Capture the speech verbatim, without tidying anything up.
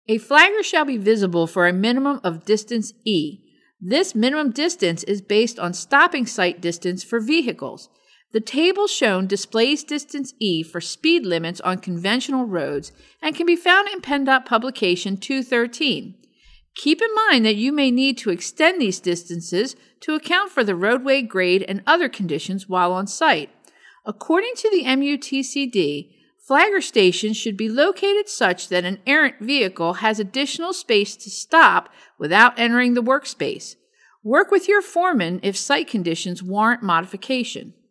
A flagger shall be visible for a minimum of distance E. This minimum distance is based on stopping sight distance for vehicles. The table shown displays distance E for speed limits on conventional roads and can be found in PennDOT Publication two thirteen. Keep in mind that you may need to extend these distances to account for the roadway grade and other conditions while on site. According to the M U T C D, flagger stations should be located such that an errant vehicle has additional space to stop without entering the workspace. Work with your foreman if site conditions warrant modification.